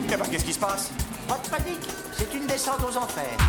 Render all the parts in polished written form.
Eh ben, qu'est-ce qui se passe? Pas de panique, c'est une descente aux enfers.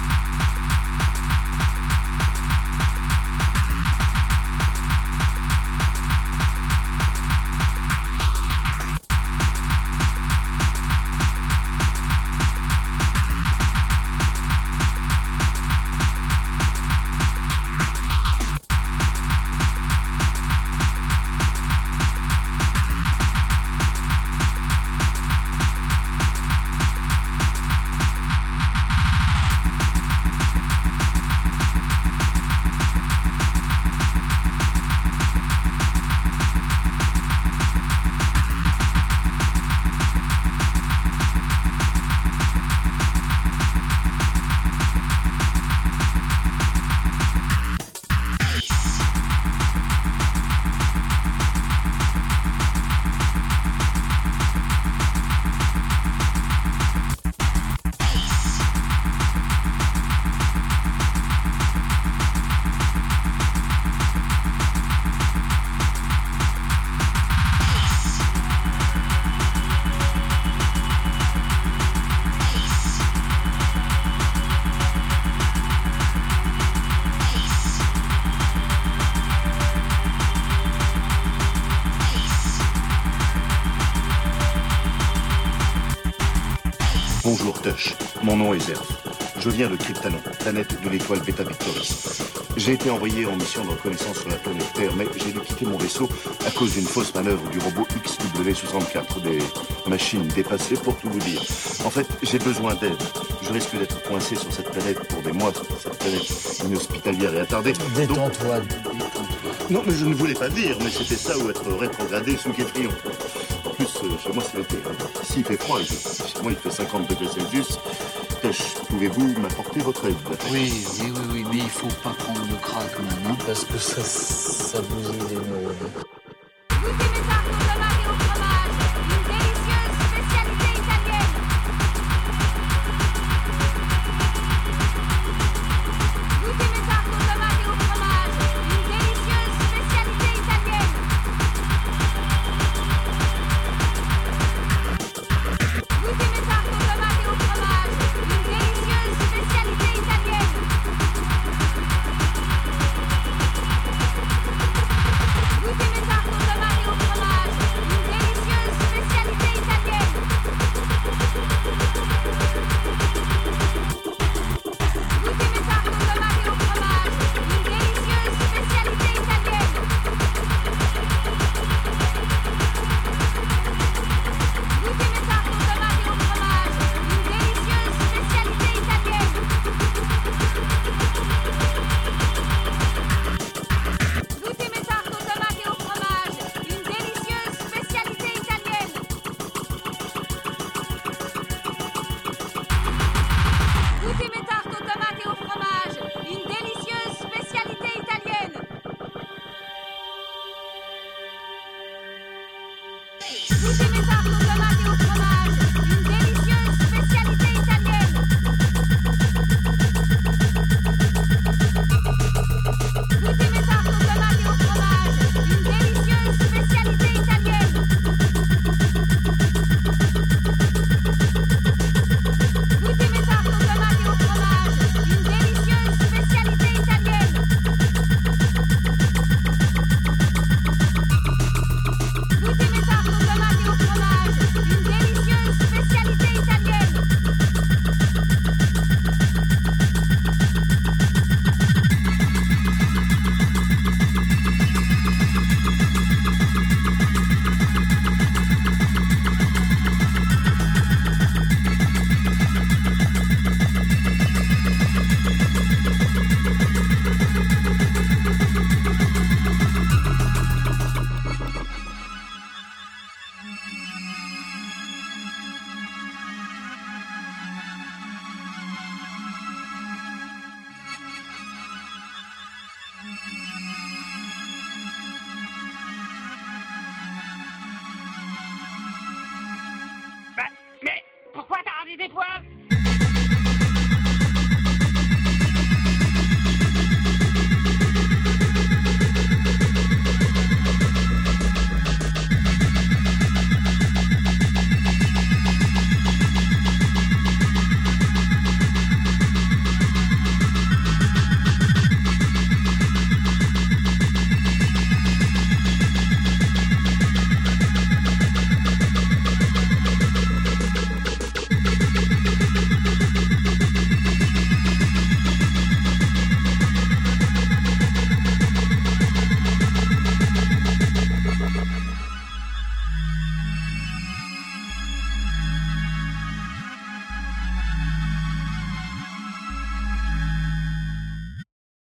Bonjour Tush, mon nom est Zerf. Je viens de Kryptanon, planète de l'étoile Beta Victoris. J'ai été envoyé en mission de reconnaissance sur la planète Terre, mais j'ai dû quitter mon vaisseau à cause d'une fausse manœuvre du robot XW64, des machines dépassées pour tout vous dire. En fait, j'ai besoin d'aide. Je risque d'être coincé sur cette planète pour des mois, cette planète inhospitalière et attardée. Détends-toi. Non, mais je ne voulais pas dire, mais c'était ça ou être rétrogradé sous Kétrion. En plus, chez moi, c'est l'été. Ici, il fait froid. Chez moi, il fait 50 degrés Celsius. Pouvez-vous m'apporter votre aide? Oui, mais il faut pas prendre le crack maintenant, parce que ça bousille les neurones. Goûtez mes tartes au tomate et au fromage, une délicieuse spécialité italienne. Goûtez mes tartes au tomate et au fromage, une délicieuse spécialité italienne. Goûtez mes tartes au tomate et au fromage, une délicieuse spécialité italienne. Goûtez mes tartes au tomate et au fromage, une délicieuse spécialité italienne. Goûtez mes tartes au tomate et au fromage, une délicieuse spécialité italienne. Goûtez mes tartes au tomate et au fromage, une délicieuse spécialité italienne. Goûtez mes tartes au tomate et au fromage, une délicieuse spécialité italienne. Goûtez mes tartes au tomate et au fromage, une délicieuse spécialité italienne. Goûtez mes tartes au tomate et au fromage,